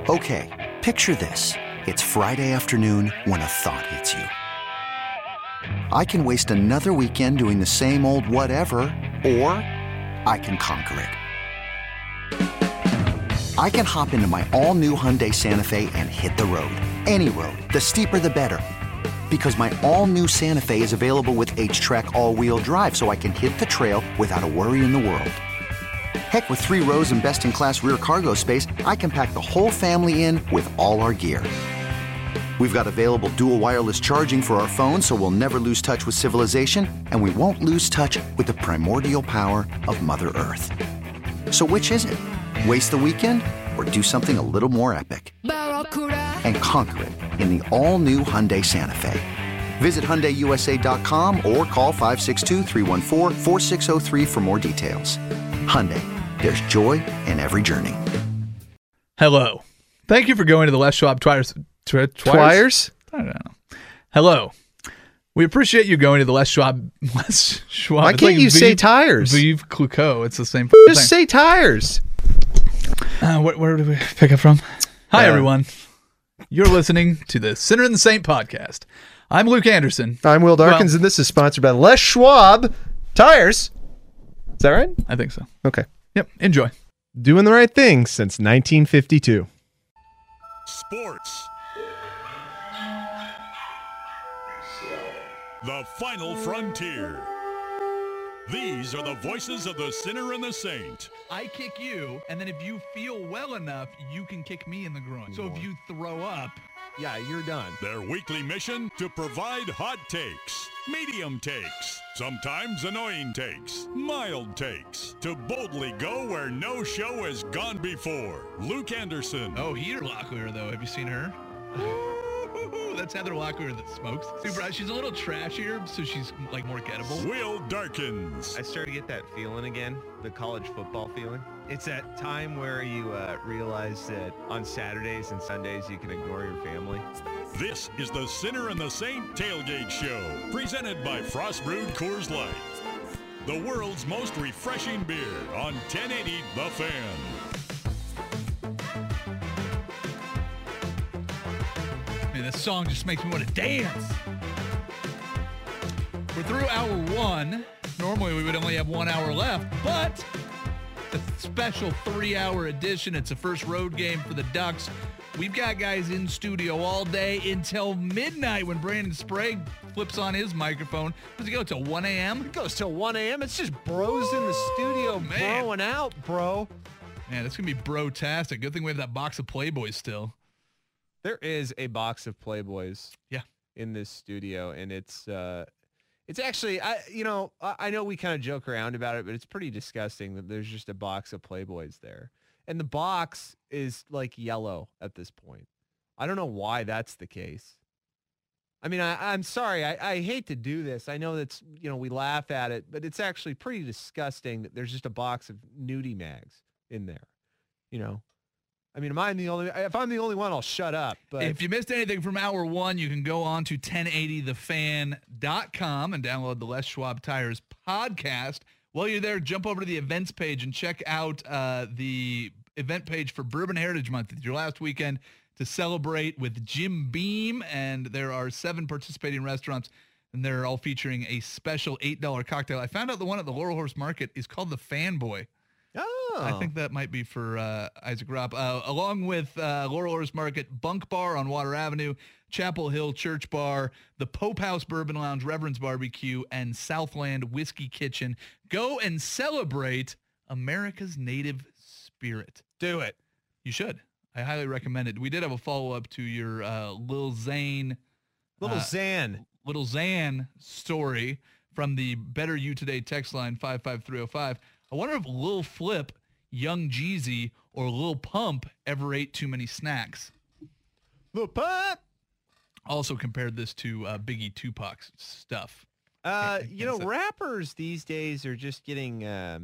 Okay, picture this. It's Friday afternoon when a thought hits you. I can waste another weekend doing the same old whatever, or I can conquer it. I can hop into my all-new Hyundai Santa Fe and hit the road. Any road. The steeper, the better. Because my all-new Santa Fe is available with H-Track all-wheel drive, so I can hit the trail without a worry in the world. Heck, with 3 rows and best-in-class rear cargo space, I can pack the whole family in with all our gear. We've got available dual wireless charging for our phones, so we'll never lose touch with civilization, and we won't lose touch with the primordial power of Mother Earth. So which is it? Waste the weekend or do something a little more epic? And conquer it in the all-new Hyundai Santa Fe. Visit HyundaiUSA.com or call 562-314-4603 for more details. Hyundai, there's joy in every journey. Hello. Thank you for going to the Les Schwab Twires. Twires? I don't know. Hello. We appreciate you going to the Les Schwab. Why can't you say tires? Vive Clicquot. It's the same Just thing. say tires. Where did we pick up from? Hi, everyone. You're listening to the Sinner and the Saint podcast. I'm Luke Anderson. I'm Will Darkins, and this is sponsored by Les Schwab Tires. Is that right? I think so. Okay. Yep. Enjoy. Doing the right thing since 1952. Sports. The Final Frontier. These are the voices of the sinner and the saint. I kick you, and then if you feel well enough, you can kick me in the groin. So if you throw up, yeah, you're done. Their weekly mission to provide hot takes, medium takes, sometimes annoying takes, mild takes, to boldly go where no show has gone before. Luke Anderson. oh, Heather Locklear, though. Have you seen her? That's Heather Locklear that smokes. Super. She's a little trashier, so she's like more gettable. Will Darkins. I started to get that feeling again, the college football feeling. It's that time where you realize that on Saturdays and Sundays you can ignore your family. This is the Sinner and the Saint Tailgate Show, presented by Frost Brewed Coors Light. The world's most refreshing beer on 1080 The Fan. Man, this song just makes me want to dance. We're through hour 1. Normally we would only have 1 hour left, but it's a special 3-hour edition. It's the first road game for the Ducks. We've got guys in studio all day until midnight when Brandon Sprague flips on his microphone. Does it go till 1 a.m.? It goes till 1 a.m. It's just bros in the studio broing out, bro. Man, that's going to be bro-tastic. Good thing we have that box of Playboys still. There is a box of Playboys in this studio, and it's actually, I know we kind of joke around about it, but it's pretty disgusting that there's just a box of Playboys there. And the box is like yellow at this point. I don't know why that's the case. I mean, I'm sorry. I hate to do this. I know that's, we laugh at it, but it's actually pretty disgusting that there's just a box of nudie mags in there, I mean, if I'm the only one, I'll shut up. But if you missed anything from hour 1, you can go on to 1080thefan.com and download the Les Schwab Tires podcast. While you're there, jump over to the events page and check out the event page for Bourbon Heritage Month. It's your last weekend to celebrate with Jim Beam, and there are 7 participating restaurants, and they're all featuring a special $8 cocktail. I found out the one at the Laurel Horse Market is called the Fanboy. Oh. I think that might be for Isaac Ropp. Along with Laurel Horse Market, Bunk Bar on Water Avenue, Chapel Hill Church Bar, the Pope House Bourbon Lounge, Reverend's Barbecue, and Southland Whiskey Kitchen. Go and celebrate America's native spirit. Do it. You should. I highly recommend it. We did have a follow-up to your Lil Xan story from the Better You Today text line 55305. I wonder if Lil Flip, Young Jeezy, or Lil Pump ever ate too many snacks. Lil Pump! Also compared this to Biggie Tupac's stuff. Rappers these days are just getting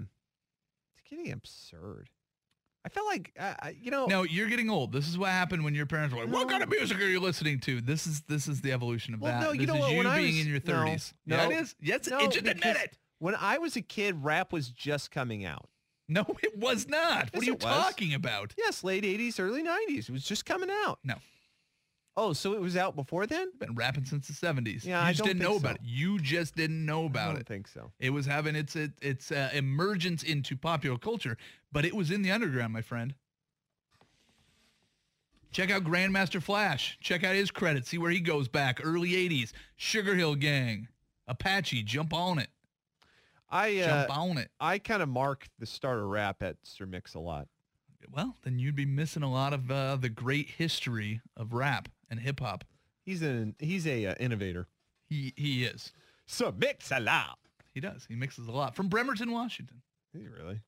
absurd. I feel like, No, you're getting old. This is what happened when your parents were like, what kind of music are you listening to? This is the evolution of that. No, this is you being in your 30s. No, yeah, it is. Yes, no, it just admit it. When I was a kid, rap was just coming out. No, it was not. What Yes, are you it was. talking about? Yes, late 80s, early 90s. It was just coming out. No. Oh, so it was out before then? Been rapping since the 70s. Yeah, you I just don't didn't think know so. about it. You just didn't know I about don't it. think so. It was having its emergence into popular culture, but it was in the underground, my friend. Check out Grandmaster Flash. Check out his credits. See where he goes back. Early 80s. Sugar Hill Gang. Apache. Jump on it. Jump on it. I kind of mark the start of rap at Sir Mix-a-Lot. Well, then you'd be missing a lot of the great history of rap and hip-hop. He's a innovator. He is. Sir Mix-a-Lot. He does. He mixes a lot. From Bremerton, Washington. Is he really?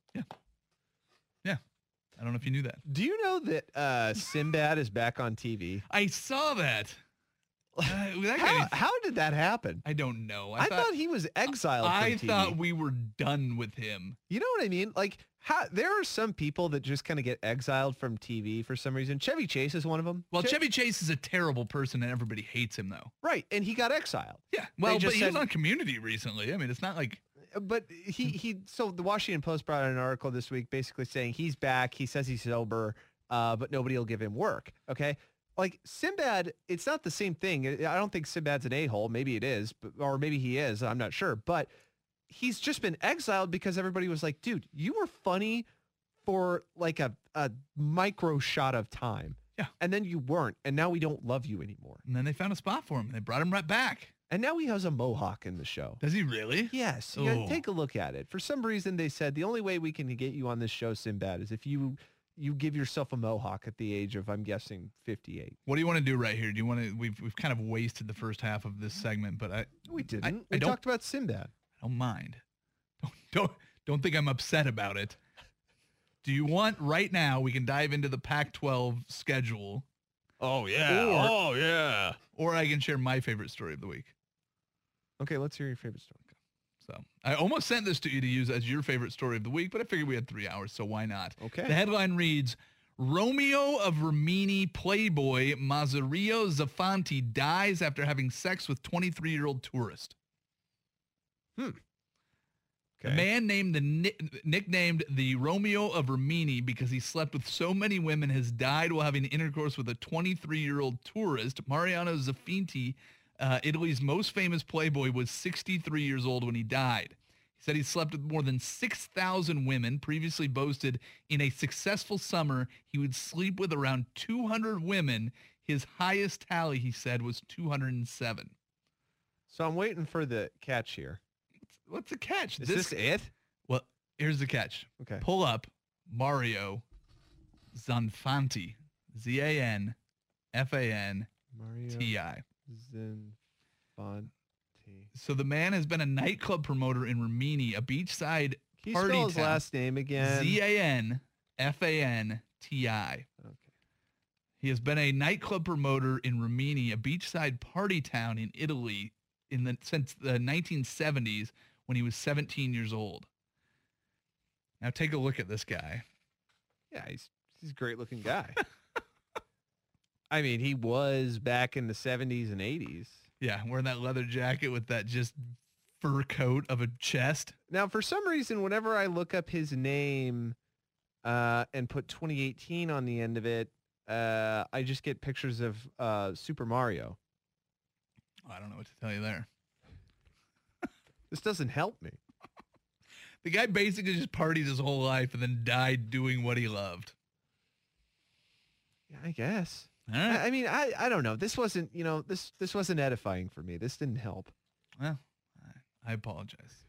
Yeah. I don't know if you knew that. Do you know that Sinbad is back on TV? I saw that. That guy, How did that happen? I don't know. I thought he was exiled from I TV. thought we were done with him. You know what I mean? Like, there are some people that just kind of get exiled from TV for some reason. Chevy Chase is one of them. Well, Chevy Chase is a terrible person and everybody hates him, though. Right, and he got exiled. Yeah. Well, just but he was said- on Community recently. I mean, it's not like... But so the Washington Post brought out an article this week basically saying he's back. He says he's sober, but nobody will give him work. Okay. Like Sinbad, it's not the same thing. I don't think Sinbad's an a-hole. Maybe it is, or maybe he is. I'm not sure. But he's just been exiled because everybody was like, dude, you were funny for like a micro shot of time. Yeah. And then you weren't. And now we don't love you anymore. And then they found a spot for him. They brought him right back. And now he has a mohawk in the show. Does he really? Yes. Oh. Take a look at it. For some reason, they said the only way we can get you on this show, Sinbad, is if you give yourself a mohawk at the age of, I'm guessing, 58. What do you want to do right here? Do you want to? We've kind of wasted the first half of this segment, but We didn't. I We don't- talked about Sinbad. I don't mind. Don't think I'm upset about it. Do you want right now? We can dive into the Pac-12 schedule, Oh, yeah. or I can share my favorite story of the week. Okay, let's hear your favorite story. So I almost sent this to you to use as your favorite story of the week, but I figured we had 3 hours, so why not? Okay. The headline reads, Romeo of Rimini playboy Mazzario Zaffanti dies after having sex with 23-year-old tourist. Okay. A man nicknamed the Romeo of Rimini because he slept with so many women has died while having intercourse with a 23-year-old tourist. Mariano Zaffanti, Italy's most famous playboy, was 63 years old when he died. He said he slept with more than 6,000 women, previously boasted in a successful summer he would sleep with around 200 women. His highest tally, he said, was 207. So I'm waiting for the catch here. What's the catch? Is this it? Well, here's the catch. Okay. Pull up Mario Zanfanti. Zanfanti. Mario Zanfanti. So the man has been a nightclub promoter in Rimini, a beachside Can you party spell his town. last name again? Zanfanti. Okay. He has been a nightclub promoter in Rimini, a beachside party town in Italy, since the 1970s when he was 17 years old. Now take a look at this guy. Yeah, he's a great looking guy. I mean, he was back in the 70s and 80s. Yeah, wearing that leather jacket with that just fur coat of a chest. Now, for some reason, whenever I look up his name and put 2018 on the end of it, I just get pictures of Super Mario. I don't know what to tell you there. This doesn't help me. The guy basically just partied his whole life and then died doing what he loved. Yeah, I guess. All right. I mean, I don't know. This wasn't, this wasn't edifying for me. This didn't help. Well, I apologize.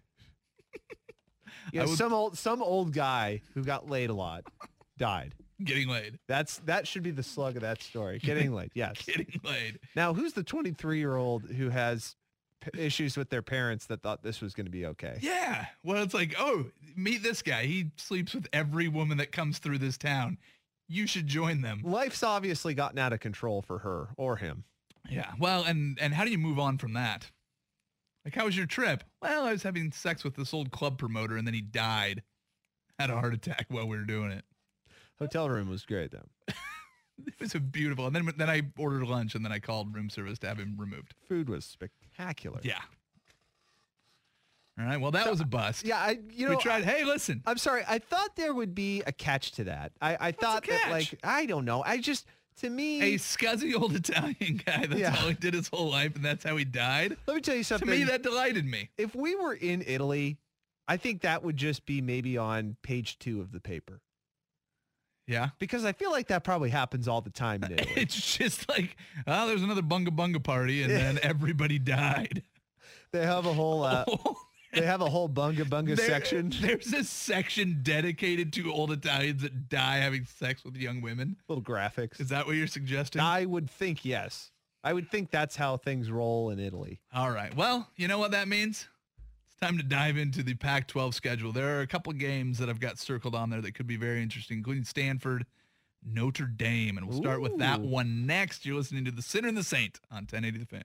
You know, some old guy who got laid a lot died. Getting laid. That should be the slug of that story. Getting laid, yes. Getting laid. Now, who's the 23-year-old who has issues with their parents that thought this was going to be okay? Yeah. Well, it's like, oh, meet this guy. He sleeps with every woman that comes through this town. You should join them. Life's obviously gotten out of control for her or him. Yeah. Well, and how do you move on from that? Like, how was your trip? Well, I was having sex with this old club promoter, and then he died. Had a heart attack while we were doing it. Hotel room was great, though. It was a beautiful. And then I ordered lunch, and then I called room service to have him removed. Food was spectacular. Yeah. All right. Well, that was a bust. Yeah, we tried. Hey, listen. I'm sorry. I thought there would be a catch to that. I thought that, like, I don't know. To me, a scuzzy old Italian guy. That's all he did his whole life, and that's how he died. Let me tell you something. To me, that delighted me. If we were in Italy, I think that would just be maybe on page 2 of the paper. Yeah. Because I feel like that probably happens all the time in Italy. It's just like, oh, there's another bunga bunga party, and then everybody died. They have a whole bunga bunga section. There's a section dedicated to old Italians that die having sex with young women. Little graphics. Is that what you're suggesting? I would think yes. I would think that's how things roll in Italy. All right. Well, you know what that means? It's time to dive into the Pac-12 schedule. There are a couple of games that I've got circled on there that could be very interesting, including Stanford, Notre Dame, and we'll start with that one next. You're listening to The Sinner and the Saint on 1080 The Fan.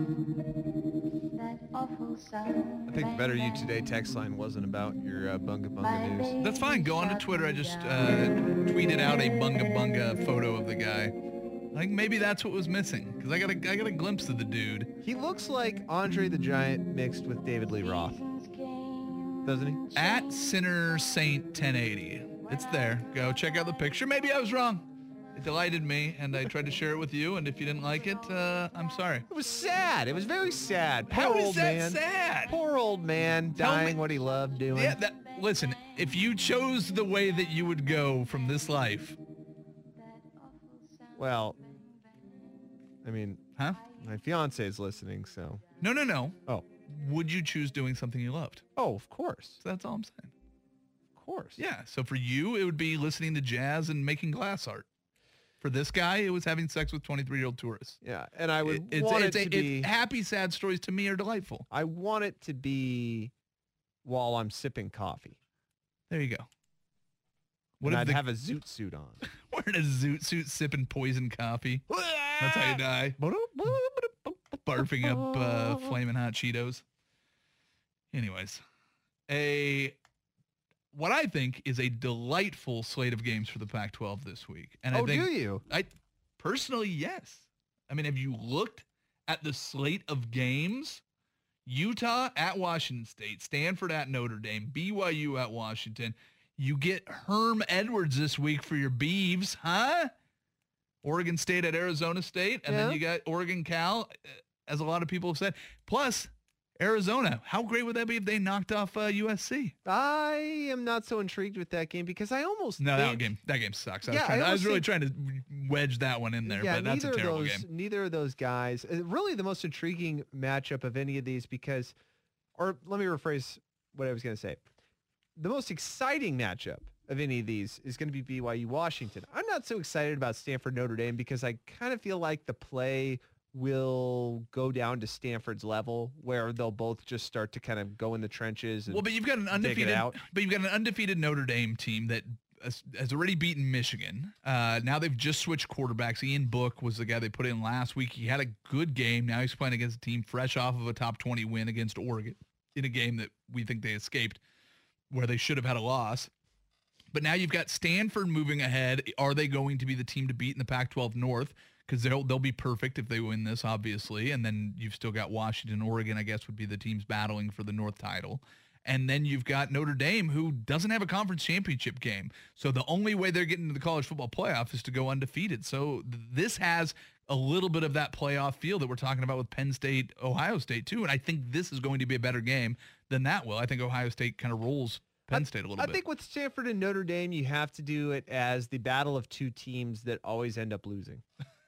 I think the Better You Today text line wasn't about your bunga bunga news. That's fine. Go on to Twitter. I just tweeted out a bunga bunga photo of the guy. I think maybe that's what was missing, because I got a glimpse of the dude. He looks like Andre the Giant mixed with David Lee Roth, doesn't he? At Sinner Saint 1080. It's there. Go check out the picture. Maybe I was wrong. It delighted me, and I tried to share it with you, and if you didn't like it, I'm sorry. It was sad. It was very sad. How is that sad? Poor old man dying what he loved doing. Yeah, listen, if you chose the way that you would go from this life. Well, I mean, my fiance is listening, so. No. Oh. Would you choose doing something you loved? Oh, of course. So that's all I'm saying. Of course. Yeah. So for you, it would be listening to jazz and making glass art. For this guy, it was having sex with 23-year-old tourists. Yeah, and I would want it to be... happy, sad stories to me are delightful. I want it to be while I'm sipping coffee. There you go. What I'd have a zoot suit on. Wearing a zoot suit, sipping poison coffee. That's how you die. Barfing up flaming hot Cheetos. Anyways, what I think is a delightful slate of games for the Pac-12 this week. And I think, do you? I personally, yes. I mean, have you looked at the slate of games? Utah at Washington State, Stanford at Notre Dame, BYU at Washington. You get Herm Edwards this week for your Beavs, huh? Oregon State at Arizona State, and then you got Oregon Cal, as a lot of people have said. Plus, Arizona. How great would that be if they knocked off USC? I am not so intrigued with that game because I almost that game sucks. I was really trying to wedge that one in there, but that's a terrible game. Neither of those guys. Really, the most intriguing matchup of any of these because, or let me rephrase what I was going to say. The most exciting matchup of any of these is going to be BYU Washington. I'm not so excited about Stanford Notre Dame because I kind of feel like the play will go down to Stanford's level where they'll both just start to kind of go in the trenches and but you've got an undefeated Notre Dame team that has already beaten Michigan. Now they've just switched quarterbacks. Ian Book was the guy they put in last week. He had a good game. Now he's playing against a team fresh off of a top 20 win against Oregon in a game that we think they escaped where they should have had a loss. But now you've got Stanford moving ahead. Are they going to be the team to beat in the Pac-12 North? Because they'll be perfect if they win this, obviously. And then you've still got Washington, Oregon, I guess, would be the teams battling for the North title. And then you've got Notre Dame, who doesn't have a conference championship game. So the only way they're getting to the college football playoff is to go undefeated. So this has a little bit of that playoff feel that we're talking about with Penn State, Ohio State, too. And I think this is going to be a better game than that will. I think Ohio State kind of rolls Penn State a little bit. I think with Stanford and Notre Dame, you have to do it as the battle of two teams that always end up losing.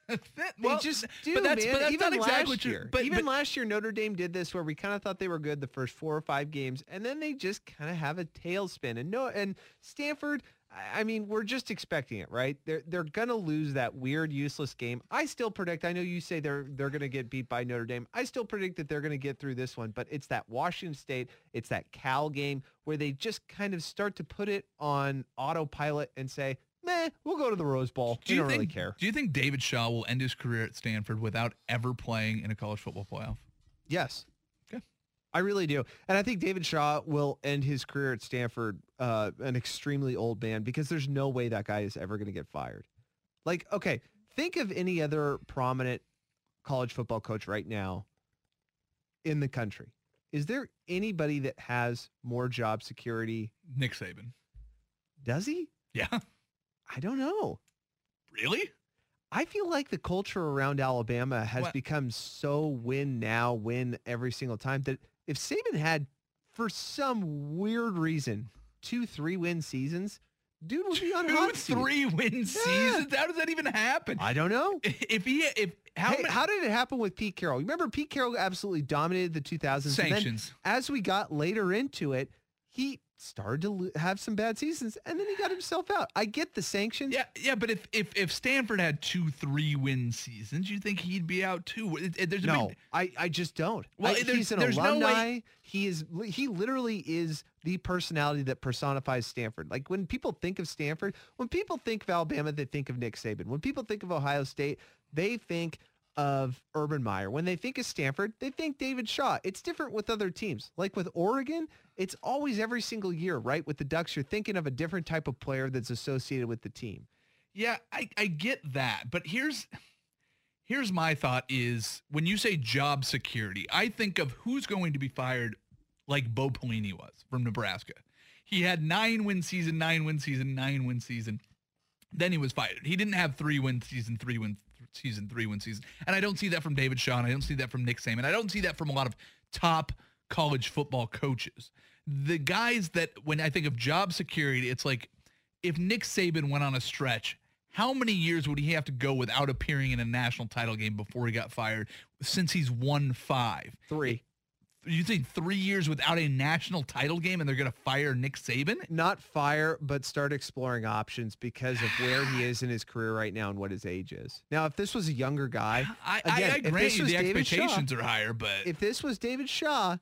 They just do, but that's even not exactly true. But last year, Notre Dame did this where we kind of thought they were good the first 4 or 5 games, and then they just kind of have a tailspin. And Stanford, I mean, we're just expecting it, right? They're gonna lose that weird, useless game. I still predict. I know you say they're gonna get beat by Notre Dame. I still predict that they're gonna get through this one. But it's that Washington State, it's that Cal game where they just kind of start to put it on autopilot and say, meh, we'll go to the Rose Bowl. We don't really care. Do you think David Shaw will end his career at Stanford without ever playing in a college football playoff? Yes. Okay. I really do. And I think David Shaw will end his career at Stanford an extremely old man because there's no way that guy is ever going to get fired. Like, okay, think of any other prominent college football coach right now in the country. Is there anybody that has more job security? Nick Saban. Does he? Yeah. I don't know. Really? I feel like the culture around Alabama has become so win now, win every single time that if Saban had, for some weird reason, 2 3-win seasons, dude would be on hot seat. 3-win seasons? How does that even happen? I don't know. How did it happen with Pete Carroll? You remember Pete Carroll absolutely dominated the 2000s. Sanctions. And then, as we got later into it, he started to have some bad seasons, and then he got himself out. I get the sanctions. Yeah, but if Stanford had 2 3-win seasons, you think he'd be out too? I just don't. Well, he's an alumni. He literally is the personality that personifies Stanford. Like when people think of Stanford, when people think of Alabama, they think of Nick Saban. When people think of Ohio State, they think of Urban Meyer. When they think of Stanford, they think David Shaw. It's different with other teams. Like with Oregon, it's always every single year, right? With the Ducks, you're thinking of a different type of player that's associated with the team. Yeah, I get that. But here's my thought is when you say job security, I think of who's going to be fired like Bo Pelini was from Nebraska. He had 9-win season, 9-win season, 9-win season. Then he was fired. He didn't have 3-win season, 3-win season, 3-win season. And I don't see that from David Shaw. I don't see that from Nick Saban. I don't see that from a lot of top college football coaches. The guys that, when I think of job security, it's like if Nick Saban went on a stretch, how many years would he have to go without appearing in a national title game before he got fired since he's won 5? 3. You think 3 years without a national title game and they're going to fire Nick Saban? Not fire, but start exploring options because of where he is in his career right now and what his age is. Now, if this was a younger guy, I grant you the expectations are higher, but if this was David Shaw,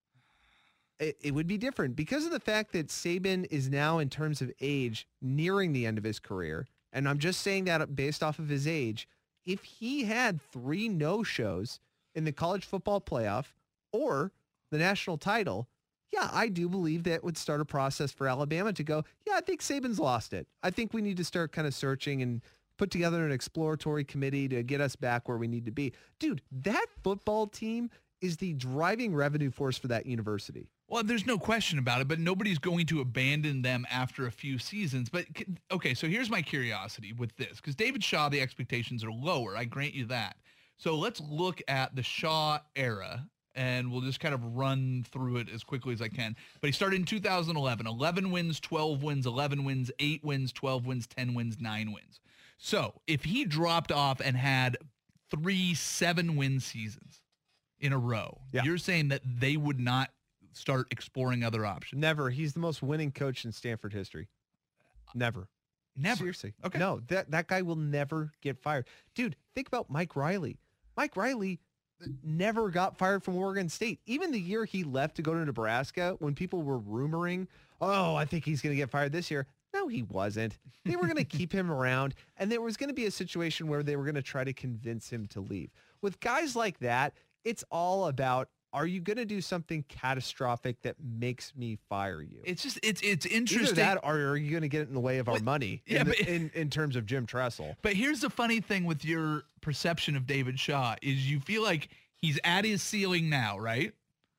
it would be different because of the fact that Saban is now, in terms of age, nearing the end of his career. And I'm just saying that based off of his age. If he had 3 no-shows in the college football playoff or the national title, yeah, I do believe that would start a process for Alabama to go, yeah, I think Saban's lost it. I think we need to start kind of searching and put together an exploratory committee to get us back where we need to be. Dude, that football team is the driving revenue force for that university. Well, there's no question about it, but nobody's going to abandon them after a few seasons. But, okay, so here's my curiosity with this, because David Shaw, the expectations are lower. I grant you that. So let's look at the Shaw era, and we'll just kind of run through it as quickly as I can. But he started in 2011, 11 wins, 12 wins, 11 wins, 8 wins, 12 wins, 10 wins, 9 wins. So if he dropped off and had 3 7-win seasons in a row, you're saying that they would not start exploring other options? Never. He's the most winning coach in Stanford history. Never. Seriously. Okay. No, that guy will never get fired. Dude, think about Mike Riley. Mike Riley never got fired from Oregon State. Even the year he left to go to Nebraska, when people were rumoring, oh, I think he's going to get fired this year. No, he wasn't. They were going to keep him around, and there was going to be a situation where they were going to try to convince him to leave. With guys like that, it's all about, are you going to do something catastrophic that makes me fire you? It's just, it's interesting. Either that, or are you going to get it in the way of our money in terms of Jim Tressel? But here's the funny thing with your perception of David Shaw is you feel like he's at his ceiling now, right?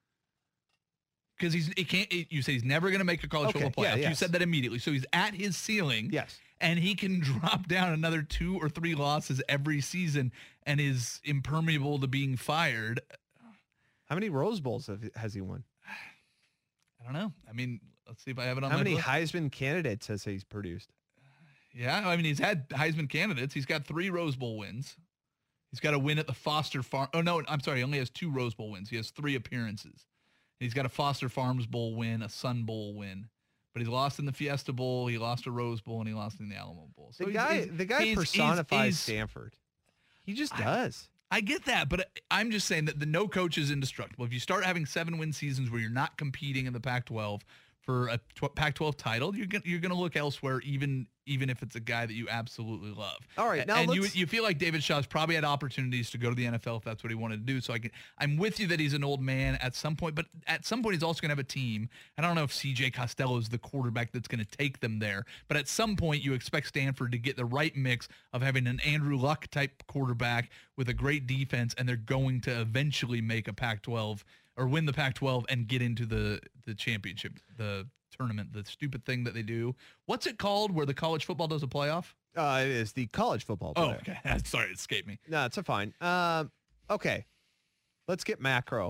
Because you say he's never going to make a college football playoff. Yeah, yes. You said that immediately. So he's at his ceiling. Yes. And he can drop down another 2 or 3 losses every season and is impermeable to being fired. How many Rose Bowls has he won? I don't know. I mean, let's see if I have it on How my many list. Heisman candidates has he produced? Yeah, I mean, he's had Heisman candidates. He's got 3 Rose Bowl wins. He's got a win at the Foster Farm. Oh, no, I'm sorry. He only has 2 Rose Bowl wins. He has 3 appearances. He's got a Foster Farms Bowl win, a Sun Bowl win. But he's lost in the Fiesta Bowl, he lost a Rose Bowl, and he lost in the Alamo Bowl. So the guy personifies Stanford. He just does. I get that, but I'm just saying that the no coach is indestructible. If you start having 7-win seasons where you're not competing in the Pac-12 for a Pac-12 title, you're going to look elsewhere, even if it's a guy that you absolutely love. All right, now and you feel like David Shaw's probably had opportunities to go to the NFL if that's what he wanted to do. So I'm with you that he's an old man at some point, but at some point he's also going to have a team. And I don't know if C.J. Costello is the quarterback that's going to take them there, but at some point you expect Stanford to get the right mix of having an Andrew Luck type quarterback with a great defense, and they're going to eventually make a Pac-12 or win the Pac-12 and get into the championship, the tournament, the stupid thing that they do. What's it called where the college football does a playoff? It is the college football playoff. Oh, okay. Sorry, it escaped me. No, it's fine. Okay. Let's get micro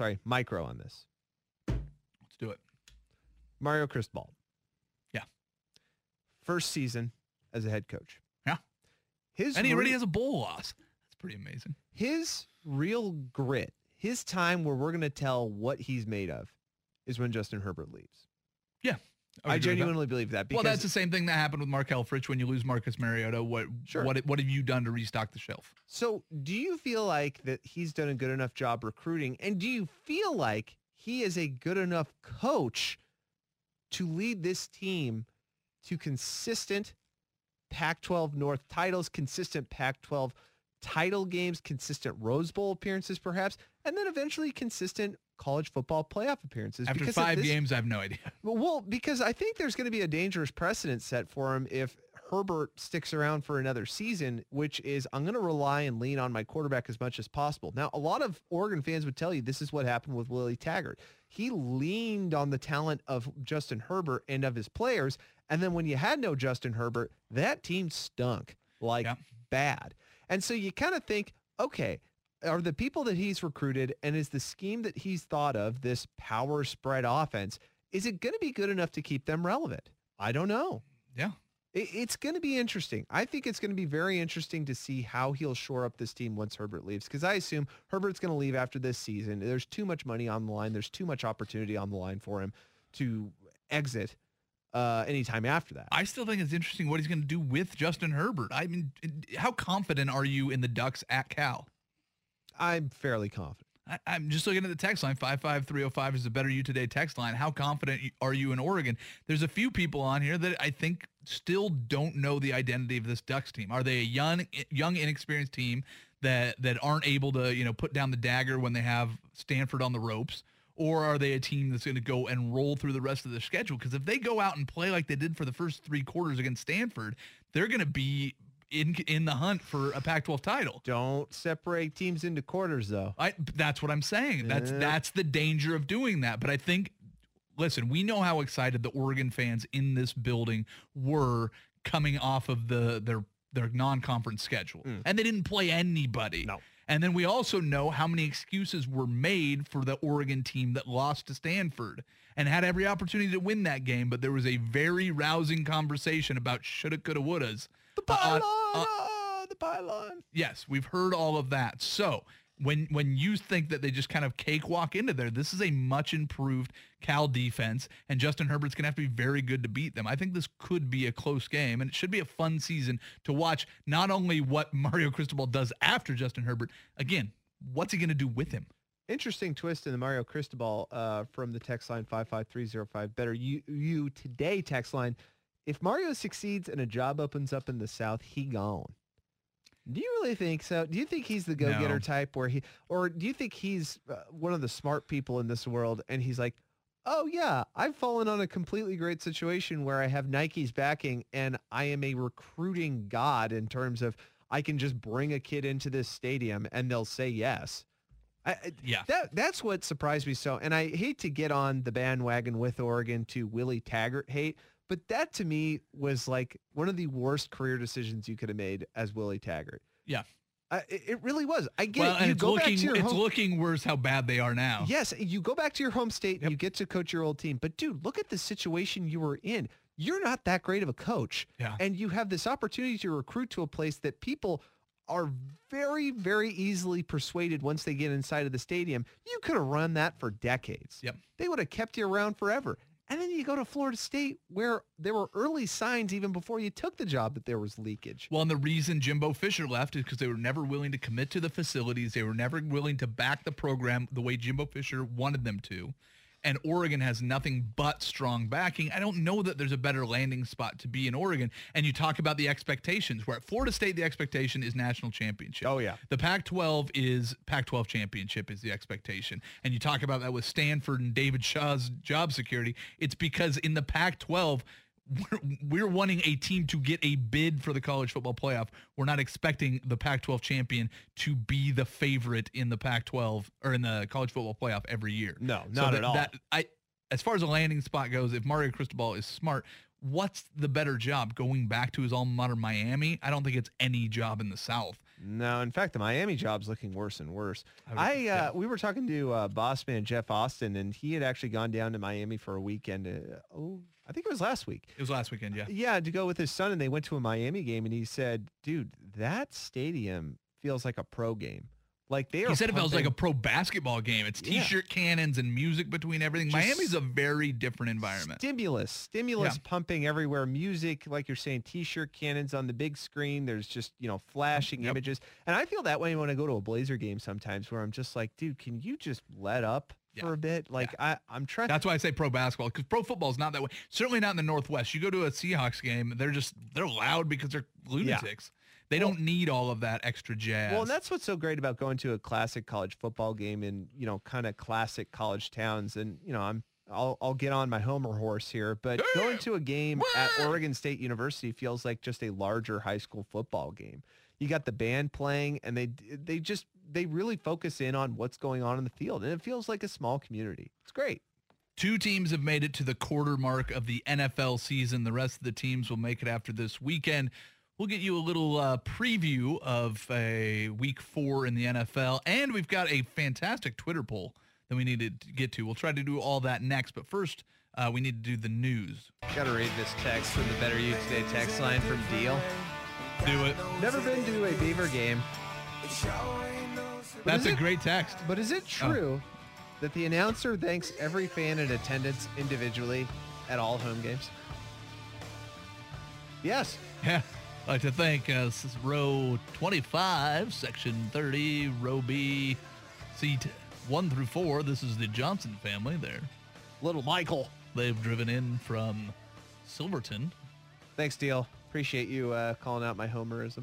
on this. Let's do it. Mario Cristobal. Yeah. First season as a head coach. Yeah. And he already has a bowl loss. That's pretty amazing. His real grit, his time where we're going to tell what he's made of is when Justin Herbert leaves. Yeah. I genuinely believe that. Well, that's the same thing that happened with Mark Helfrich when you lose Marcus Mariota. What have you done to restock the shelf? So do you feel like that he's done a good enough job recruiting? And do you feel like he is a good enough coach to lead this team to consistent Pac-12 North titles, consistent Pac-12 title games, consistent Rose Bowl appearances perhaps, and then eventually consistent college football playoff appearances? After 5 games, I have no idea. Well, because I think there's going to be a dangerous precedent set for him if Herbert sticks around for another season, which is I'm going to rely and lean on my quarterback as much as possible. Now, a lot of Oregon fans would tell you this is what happened with Willie Taggart. He leaned on the talent of Justin Herbert and of his players, and then when you had no Justin Herbert, that team stunk bad. And so you kind of think, okay, are the people that he's recruited and is the scheme that he's thought of, this power spread offense, is it going to be good enough to keep them relevant? I don't know. Yeah. It's going to be interesting. I think it's going to be very interesting to see how he'll shore up this team once Herbert leaves, because I assume Herbert's going to leave after this season. There's too much money on the line. There's too much opportunity on the line for him to exit anytime after that. I still think it's interesting what he's going to do with Justin Herbert. I mean, how confident are you in the Ducks at Cal? I'm fairly confident. I'm just looking at the text line. 55305 is the Better You Today text line. How confident are you in Oregon? There's a few people on here that I think still don't know the identity of this Ducks team. Are they a young, inexperienced team that aren't able to, put down the dagger when they have Stanford on the ropes? Or are they a team that's going to go and roll through the rest of the schedule? Because if they go out and play like they did for the first 3 quarters against Stanford, they're going to be in the hunt for a Pac-12 title. Don't separate teams into quarters, though. That's what I'm saying. That's the danger of doing that. But I think, listen, we know how excited the Oregon fans in this building were coming off of their non-conference schedule. And they didn't play anybody. No. And then we also know how many excuses were made for the Oregon team that lost to Stanford and had every opportunity to win that game, but there was a very rousing conversation about shoulda, coulda, wouldas. The pylon! The pylon! Yes, we've heard all of that. So when you think that they just kind of cakewalk into there, this is a much improved Cal defense, and Justin Herbert's going to have to be very good to beat them. I think this could be a close game, and it should be a fun season to watch not only what Mario Cristobal does after Justin Herbert, again, what's he going to do with him? Interesting twist in the Mario Cristobal from the text line 55305. Better you today text line. If Mario succeeds and a job opens up in the South, he gone. Do you really think so? Do you think he's the go-getter type or do you think he's one of the smart people in this world and he's like, oh yeah, I've fallen on a completely great situation where I have Nike's backing and I am a recruiting god in terms of I can just bring a kid into this stadium and they'll say yes. That's what surprised me so. And I hate to get on the bandwagon with Oregon to Willie Taggart hate, but that to me was like one of the worst career decisions you could have made as Willie Taggart. Yeah. It really was. I get well, it. And it's looking worse how bad they are now. Yes. You go back to your home state and you get to coach your old team. But dude, look at the situation you were in. You're not that great of a coach. Yeah. And you have this opportunity to recruit to a place that people are very, very easily persuaded once they get inside of the stadium. You could have run that for decades. Yep. They would have kept you around forever. And then you go to Florida State where there were early signs even before you took the job that there was leakage. Well, and the reason Jimbo Fisher left is because they were never willing to commit to the facilities. They were never willing to back the program the way Jimbo Fisher wanted them to. And Oregon has nothing but strong backing. I don't know that there's a better landing spot to be in Oregon. And you talk about the expectations, where at Florida State, the expectation is national championship. Oh, yeah. The Pac-12 is Pac-12 championship is the expectation. And you talk about that with Stanford and David Shaw's job security. It's because in the Pac-12, we're wanting a team to get a bid for the college football playoff. We're not expecting the Pac-12 champion to be the favorite in the Pac-12 or in the college football playoff every year. No, not at all. As far as a landing spot goes, if Mario Cristobal is smart, what's the better job? Going back to his alma mater, Miami? I don't think it's any job in the South. No, in fact, the Miami job's looking worse and worse. We were talking to boss man Jeff Austin, and he had actually gone down to Miami for a weekend. I think it was last week. It was last weekend, yeah. Yeah, to go with his son, and they went to a Miami game, and he said, dude, that stadium feels like a pro game. Like he said it feels like a pro basketball game. It's T-shirt cannons and music between everything. Miami's a very different environment. Stimulus pumping everywhere. Music, like you're saying, T-shirt cannons on the big screen. There's just, flashing images. And I feel that way when I go to a Blazer game sometimes where I'm just like, dude, can you just let up for a bit? Like I'm trying. That's why I say pro basketball, because pro football is not that way. Certainly not in the Northwest. You go to a Seahawks game, they're loud because they're lunatics. They don't need all of that extra jazz. Well, and that's what's so great about going to a classic college football game in, kind of classic college towns. And, I'll get on my Homer horse here, but going to a game at Oregon State University feels like just a larger high school football game. You got the band playing, and they really focus in on what's going on in the field, and it feels like a small community. It's great. 2 teams have made it to the quarter mark of the NFL season. The rest of the teams will make it after this weekend. We'll get you a little preview of a week 4 in the NFL, and we've got a fantastic Twitter poll that we need to get to. We'll try to do all that next, but first, we need to do the news. Got to read this text from the Better You Today text line from Deal. Do it. Never been to a Beaver game. That's a great text. But is it true that the announcer thanks every fan in attendance individually at all home games? Yes. Yeah. I'd like to thank this is row 25, section 30, row B, seat 1 through 4. This is the Johnson family there. Little Michael. They've driven in from Silverton. Thanks, Deal. Appreciate you calling out my homerism.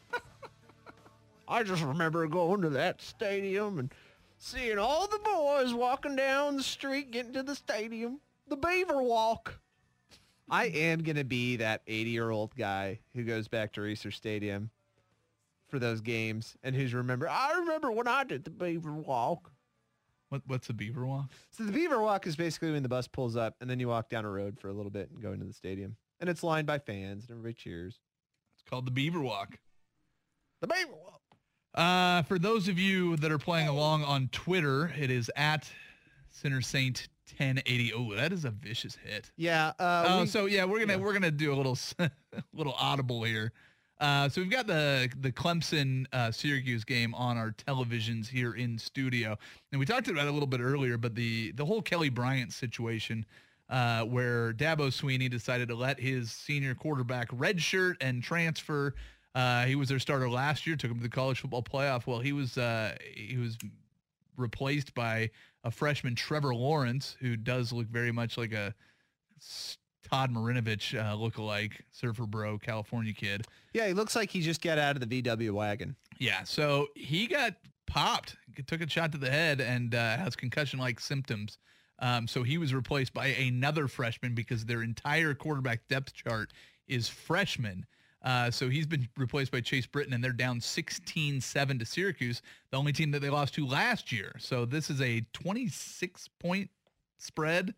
I just remember going to that stadium and seeing all the boys walking down the street, getting to the stadium. The Beaver Walk. I am going to be that 80-year-old guy who goes back to Reser Stadium for those games and I remember when I did the Beaver Walk. What's a Beaver Walk? So the Beaver Walk is basically when the bus pulls up and then you walk down a road for a little bit and go into the stadium. And it's lined by fans and everybody cheers. It's called the Beaver Walk. The Beaver Walk. For those of you that are playing along on Twitter, it is at Center Saint 1080. Oh, that is a vicious hit. Yeah. We're gonna do a little audible here. So we've got the Clemson Syracuse game on our televisions here in studio, and we talked about it a little bit earlier. But the whole Kelly Bryant situation, where Dabo Swinney decided to let his senior quarterback redshirt and transfer. He was their starter last year. Took him to the college football playoff. Well, he was replaced by a freshman, Trevor Lawrence, who does look very much like a Todd Marinovich lookalike, surfer bro, California kid. Yeah, he looks like he just got out of the VW wagon. Yeah, so he got popped, took a shot to the head, and has concussion-like symptoms. So he was replaced by another freshman because their entire quarterback depth chart is freshmen. So he's been replaced by Chase Britton, and they're down 16-7 to Syracuse, the only team that they lost to last year. So this is a 26-point spread.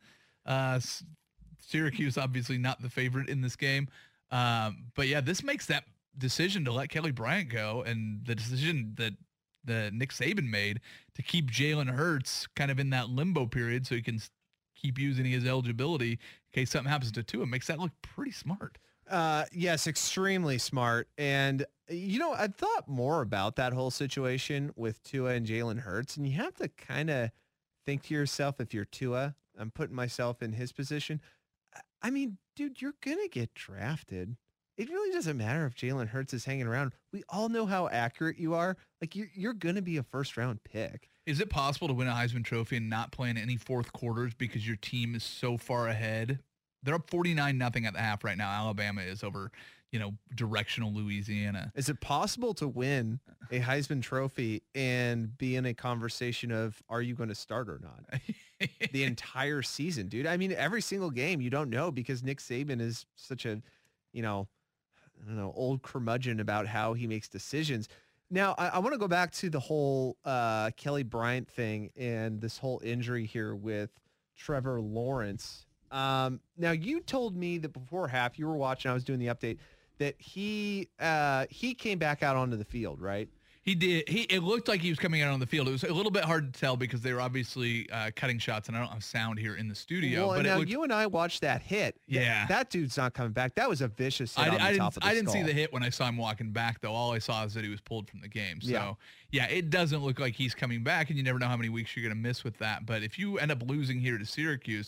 Syracuse obviously not the favorite in this game. But, yeah, this makes that decision to let Kelly Bryant go and the decision that Nick Saban made to keep Jalen Hurts kind of in that limbo period so he can keep using his eligibility in case something happens to Tua. Makes that look pretty smart. Yes, extremely smart. And, I've thought more about that whole situation with Tua and Jalen Hurts, and you have to kind of think to yourself, if you're Tua, I'm putting myself in his position. I mean, dude, you're going to get drafted. It really doesn't matter if Jalen Hurts is hanging around. We all know how accurate you are. Like, you're going to be a first-round pick. Is it possible to win a Heisman Trophy and not play in any fourth quarters because your team is so far ahead? They're up 49-0 at the half right now. Alabama is over, directional Louisiana. Is it possible to win a Heisman Trophy and be in a conversation of, are you going to start or not? the entire season, dude. I mean, every single game you don't know because Nick Saban is such a, I don't know, old curmudgeon about how he makes decisions. Now, I want to go back to the whole Kelly Bryant thing and this whole injury here with Trevor Lawrence. Now, you told me that before half, you were watching, I was doing the update, that he came back out onto the field, right? He did. It looked like he was coming out on the field. It was a little bit hard to tell because they were obviously cutting shots, and I don't have sound here in the studio. Well, but now you and I watched that hit. Yeah. That dude's not coming back. That was a vicious hit on the top of the I didn't see skull. the hit when I saw him walking back, though. All I saw is that he was pulled from the game. So, yeah, it doesn't look like he's coming back, and you never know how many weeks you're going to miss with that. But if you end up losing here to Syracuse,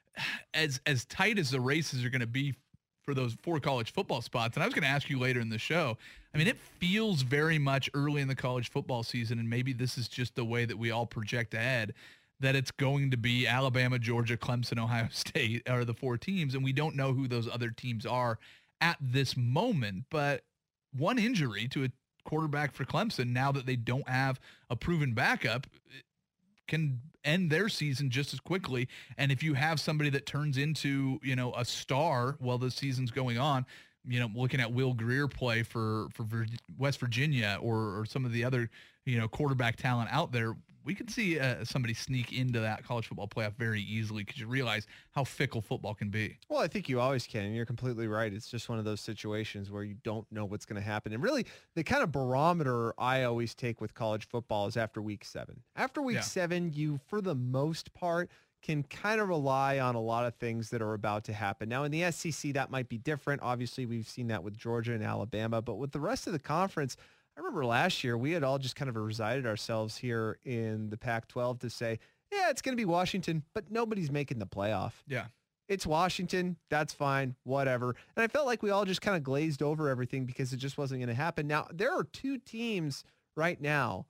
as tight as the races are going to be for those 4 college football spots, and I was going to ask you later in the show, I mean, it feels very much early in the college football season, and maybe this is just the way that we all project ahead, that it's going to be Alabama, Georgia, Clemson, Ohio State are the 4 teams, and we don't know who those other teams are at this moment. But one injury to a quarterback for Clemson, now that they don't have a proven backup, can end their season just as quickly. And if you have somebody that turns into, a star while the season's going on, looking at Will Greer play for West Virginia or some of the other, quarterback talent out there, we could see somebody sneak into that college football playoff very easily because you realize how fickle football can be. Well, I think you always can. And you're completely right. It's just one of those situations where you don't know what's going to happen. And really, the kind of barometer I always take with college football is after week 7. After week 7, you, for the most part, can kind of rely on a lot of things that are about to happen. Now, in the SEC, that might be different. Obviously, we've seen that with Georgia and Alabama. But with the rest of the conference, I remember last year we had all just kind of resided ourselves here in the Pac-12 to say, yeah, it's going to be Washington, but nobody's making the playoff. Yeah. It's Washington. That's fine. Whatever. And I felt like we all just kind of glazed over everything because it just wasn't going to happen. Now, there are 2 teams right now.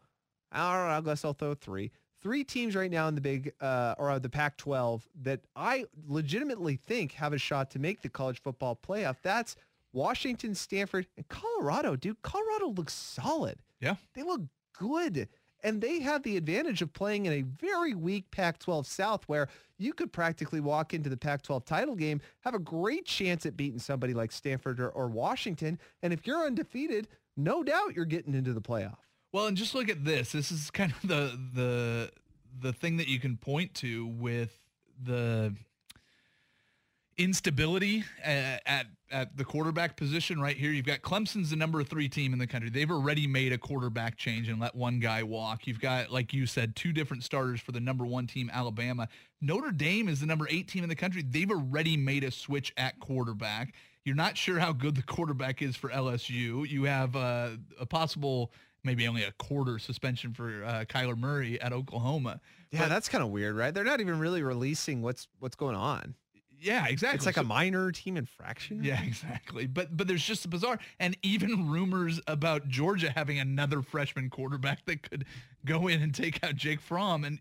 I guess I'll throw 3. 3 teams right now in the big or the Pac-12 that I legitimately think have a shot to make the college football playoff. That's Washington, Stanford, and Colorado. Dude, Colorado looks solid. Yeah. They look good. And they have the advantage of playing in a very weak Pac-12 South where you could practically walk into the Pac-12 title game, have a great chance at beating somebody like Stanford or Washington. And if you're undefeated, no doubt you're getting into the playoff. Well, and just look at this. This is kind of the thing that you can point to with the instability at the quarterback position right here. You've got Clemson's the number 3 team in the country. They've already made a quarterback change and let one guy walk. You've got, like you said, 2 different starters for the number 1 team, Alabama. Notre Dame is the number 8 team in the country. They've already made a switch at quarterback. You're not sure how good the quarterback is for LSU. You have a possible maybe only a quarter suspension for Kyler Murray at Oklahoma. Yeah, that's kind of weird, right? They're not even really releasing what's going on. Yeah, exactly. It's like a minor team infraction. Yeah, exactly. But there's just a bizarre, and even rumors about Georgia having another freshman quarterback that could go in and take out Jake Fromm. And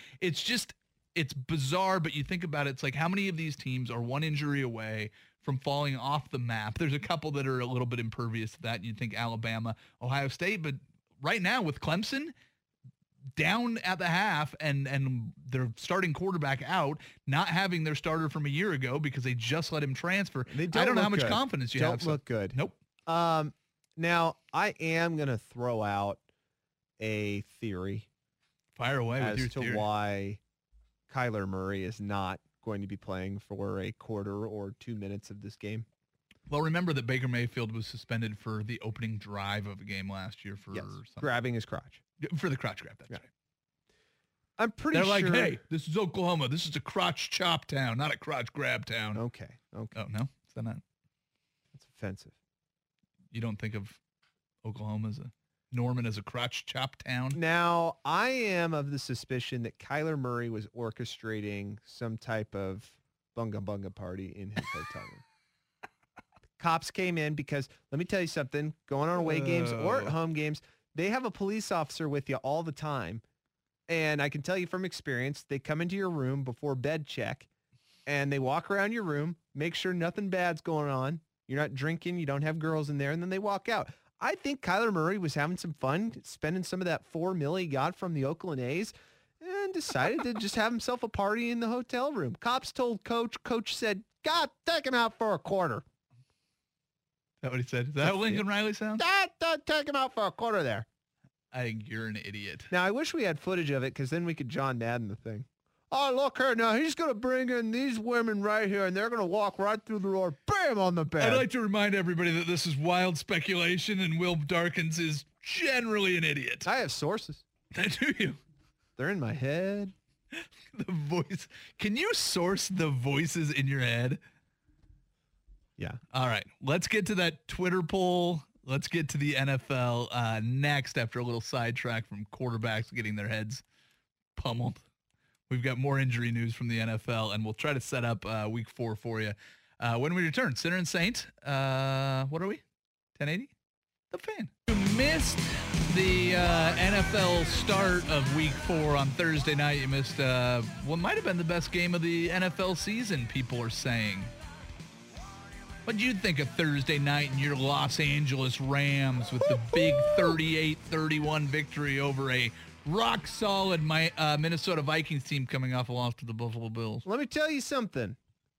it's bizarre, but you think about it, it's like how many of these teams are one injury away from falling off the map? There's a couple that are a little bit impervious to that. You'd think Alabama, Ohio State, but right now with Clemson down at the half and their starting quarterback out, not having their starter from a year ago because they just let him transfer. I don't know how much confidence you have. Don't look good. Nope. Now, I am going to throw out a theory. Fire away with your theory. As to why Kyler Murray is not going to be playing for a quarter or 2 minutes of this game. Well, remember that Baker Mayfield was suspended for the opening drive of a game last year for grabbing his crotch. For the crotch grab, that's right. I'm pretty sure. They're like, hey, this is Oklahoma. This is a crotch chop town, not a crotch grab town. Okay. Oh, no? Is that not? That's offensive. You don't think of Oklahoma as Norman as a crotch chop town? Now, I am of the suspicion that Kyler Murray was orchestrating some type of bunga party in his hotel room. Cops came in because, let me tell you something, going on away games or at home games, they have a police officer with you all the time. And I can tell you from experience, they come into your room before bed check, and they walk around your room, make sure nothing bad's going on. You're not drinking, you don't have girls in there, and then they walk out. I think Kyler Murray was having some fun, spending some of that $4 million he got from the Oakland A's, and decided to just have himself a party in the hotel room. Cops told Coach. Coach said, God, take him out for a quarter. Is that what he said? Is that how Lincoln Riley sounds? Take him out for a quarter there. I think you're an idiot. Now, I wish we had footage of it because then we could John Madden the thing. Oh, look here. Now, he's going to bring in these women right here, and they're going to walk right through the door. Bam, on the bed. I'd like to remind everybody that this is wild speculation, and Will Darkins is generally an idiot. I have sources. Do you? They're in my head. The voice. Can you source the voices in your head? Yeah. All right. Let's get to that Twitter poll. Let's get to the NFL next after a little sidetrack from quarterbacks getting their heads pummeled. We've got more injury news from the NFL, and we'll try to set up week 4 for you. When we return, Sinner and Saint, what are we? 1080? The Fan. You missed the NFL start of week 4 on Thursday night. You missed what might have been the best game of the NFL season, people are saying. What do you think of Thursday night and your Los Angeles Rams with the big 38-31 victory over a rock-solid Minnesota Vikings team coming off a loss to the Buffalo Bills? Let me tell you something.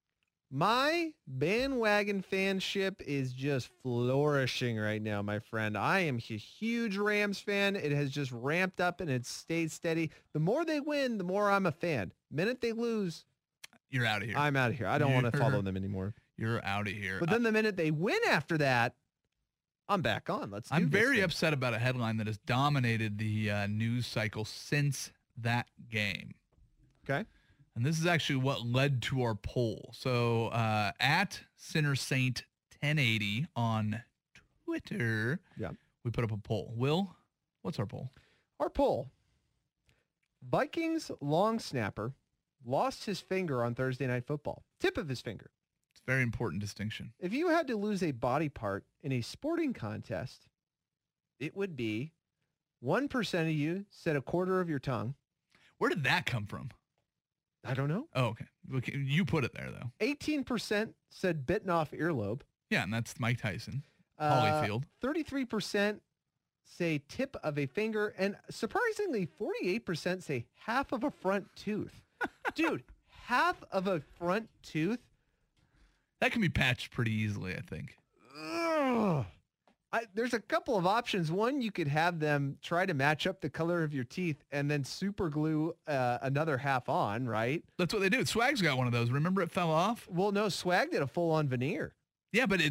My bandwagon fanship is just flourishing right now, my friend. I am a huge Rams fan. It has just ramped up and it's stayed steady. The more they win, the more I'm a fan. Minute they lose, you're out of here. I'm out of here. I don't want to follow them anymore. You're out of here. But then the minute they win after that, I'm back on. I'm very upset about a headline that has dominated the news cycle since that game. Okay. And this is actually what led to our poll. So at Sinner Saint 1080 on Twitter, we put up a poll. Will, what's our poll? Our poll. Vikings long snapper lost his finger on Thursday Night Football. Tip of his finger. It's a very important distinction. If you had to lose a body part in a sporting contest, it would be 1% of you said a quarter of your tongue. Where did that come from? I don't know. Oh, okay. You put it there, though. 18% said bitten off earlobe. Yeah, and that's Mike Tyson. Holyfield. 33% say tip of a finger. And surprisingly, 48% say half of a front tooth. Dude, half of a front tooth? That can be patched pretty easily, I think. Ugh. There's a couple of options. One, you could have them try to match up the color of your teeth and then super glue another half on, right? That's what they do. Swag's got one of those. Remember it fell off? Well, no, Swag did a full-on veneer. Yeah, but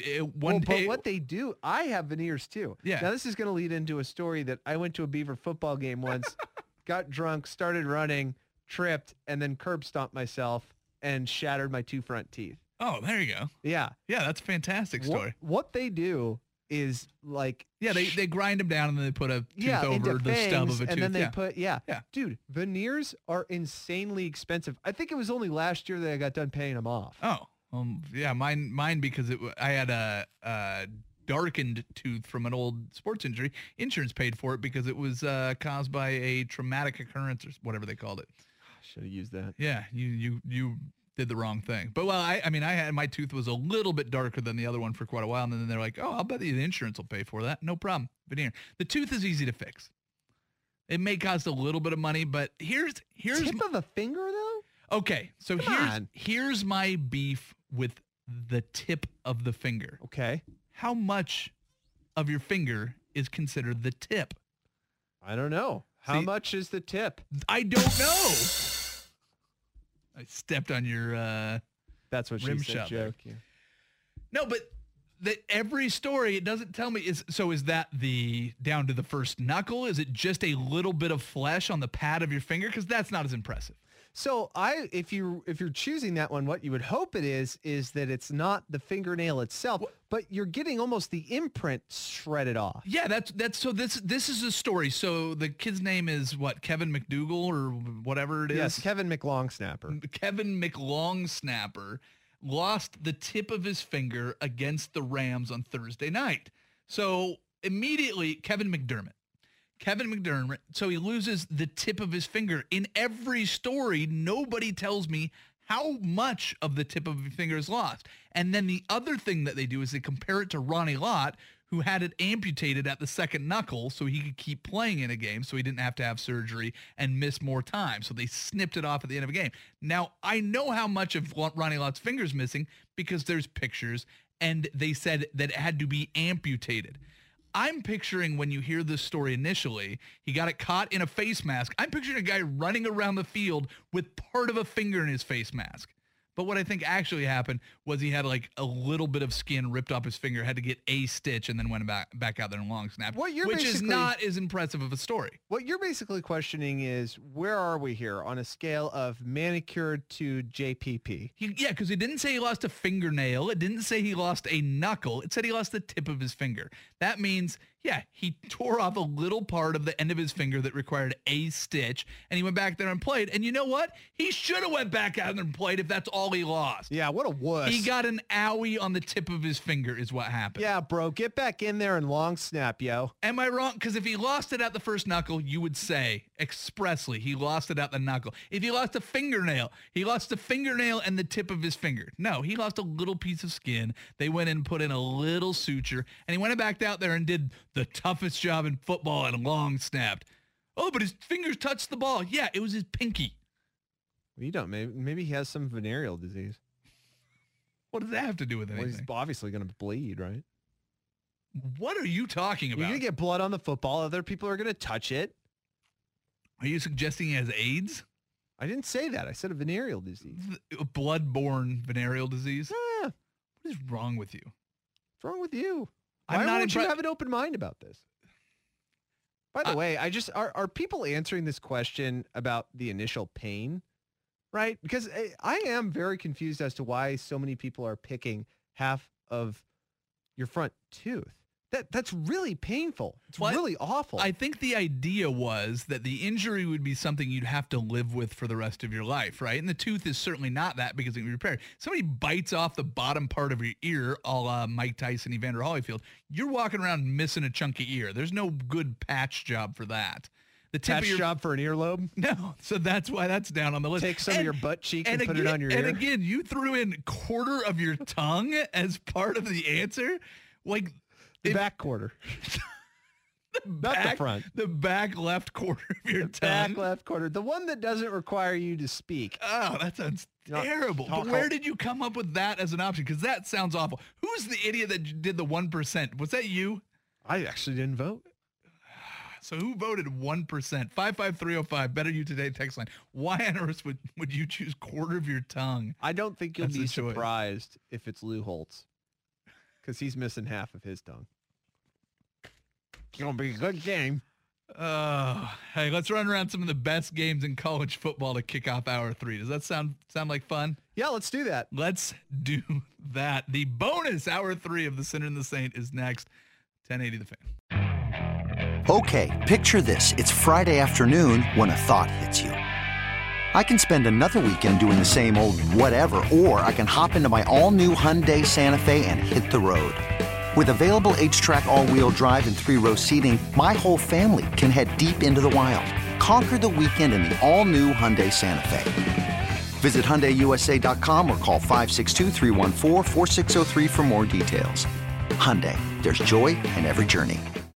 But what they do, I have veneers too. Yeah. Now, this is going to lead into a story that I went to a Beaver football game once, got drunk, started running, tripped, and then curb stomped myself and shattered my 2 front teeth. Oh, there you go. Yeah. Yeah, that's a fantastic story. What they do is like... Yeah, they grind them down and then they put a tooth over the stub of a tooth. And then they put... Yeah. Dude, veneers are insanely expensive. I think it was only last year that I got done paying them off. Oh, yeah, mine because I had a darkened tooth from an old sports injury. Insurance paid for it because it was caused by a traumatic occurrence or whatever they called it. Should have used that. Yeah, you did the wrong thing. But well, I mean, I had my tooth was a little bit darker than the other one for quite a while, and then they're like, "Oh, I'll bet you the insurance will pay for that. No problem." Veneer. The tooth is easy to fix. It may cost a little bit of money, but here's tip of a finger though. Okay, so here's my beef with the tip of the finger. Okay, how much of your finger is considered the tip? I don't know. How much is the tip? I don't know. I stepped on your that's what rim she said, shot joke. Yeah. No, but every story, it doesn't tell me. Is that the down to the first knuckle? Is it just a little bit of flesh on the pad of your finger? Because that's not as impressive. So if you're choosing that one, what you would hope it is that it's not the fingernail itself, but you're getting almost the imprint shredded off. Yeah, that's so this is a story. So the kid's name is what, Kevin McDougal or whatever it is? Yes, Kevin McLongsnapper. Kevin McLongsnapper lost the tip of his finger against the Rams on Thursday night. So immediately, Kevin McDermott. So he loses the tip of his finger. In every story, nobody tells me how much of the tip of your finger is lost. And then the other thing that they do is they compare it to Ronnie Lott, who had it amputated at the second knuckle so he could keep playing in a game so he didn't have to have surgery and miss more time. So they snipped it off at the end of a game. Now, I know how much of Ronnie Lott's finger's missing because there's pictures, and they said that it had to be amputated. I'm picturing, when you hear this story initially, he got it caught in a face mask. I'm picturing a guy running around the field with part of a finger in his face mask. But what I think actually happened was he had like a little bit of skin ripped off his finger, had to get a stitch, and then went back out there and long snapped, which is not as impressive of a story. What you're basically questioning is, where are we here on a scale of manicured to JPP? Yeah, because it didn't say he lost a fingernail. It didn't say he lost a knuckle. It said he lost the tip of his finger. That means, yeah, he tore off a little part of the end of his finger that required a stitch, and he went back there and played. And you know what? He should have went back out there and played if that's all he lost. Yeah, what a wuss. He got an owie on the tip of his finger is what happened. Yeah, bro, get back in there and long snap, yo. Am I wrong? Because if he lost it at the first knuckle, you would say expressly he lost it at the knuckle. If he lost a fingernail, he lost a fingernail and the tip of his finger. No, he lost a little piece of skin. They went in and put in a little suture, and he went back out there and did the toughest job in football and long snapped. Oh, but his fingers touched the ball. Yeah, it was his pinky. You don't. Maybe he has some venereal disease. What does that have to do with anything? Well, he's obviously going to bleed, right? What are you talking about? You're going to get blood on the football. Other people are going to touch it. Are you suggesting he has AIDS? I didn't say that. I said a venereal disease. A blood-borne venereal disease? Yeah. What is wrong with you? What's wrong with you? I'm Why not won't you have an open mind about this? By the way, are people answering this question about the initial pain, right? Because I am very confused as to why so many people are picking half of your front tooth. That's really painful. It's really awful. I think the idea was that the injury would be something you'd have to live with for the rest of your life, right? And the tooth is certainly not that because it can be repaired. Somebody bites off the bottom part of your ear, a la Mike Tyson, Evander Holyfield. You're walking around missing a chunky ear. There's no good patch job for that. The tip patch job for an earlobe? No. So that's why that's down on the list. Take some of your butt cheek and put it on your ear. And again, you threw in quarter of your tongue as part of the answer. Like, the back quarter. Not the front. The back left quarter of your tongue. Back left quarter. The one that doesn't require you to speak. Oh, that sounds terrible. But where did you come up with that as an option? Because that sounds awful. Who's the idiot that did the 1%? Was that you? I actually didn't vote. So who voted 1%? 55305, Better You Today text line. Why on earth would you choose quarter of your tongue? I don't think you'll be surprised if it's Lou Holtz. Because he's missing half of his tongue. It's going to be a good game. Hey, let's run around some of the best games in college football to kick off hour 3. Does that sound like fun? Yeah, let's do that. Let's do that. The bonus hour 3 of The Sinner and the Saint is next. 1080 The Fan. Okay, picture this. It's Friday afternoon when a thought hits you. I can spend another weekend doing the same old whatever, or I can hop into my all-new Hyundai Santa Fe and hit the road. With available H-Track all-wheel drive and 3-row seating, my whole family can head deep into the wild. Conquer the weekend in the all-new Hyundai Santa Fe. Visit HyundaiUSA.com or call 562-314-4603 for more details. Hyundai, there's joy in every journey.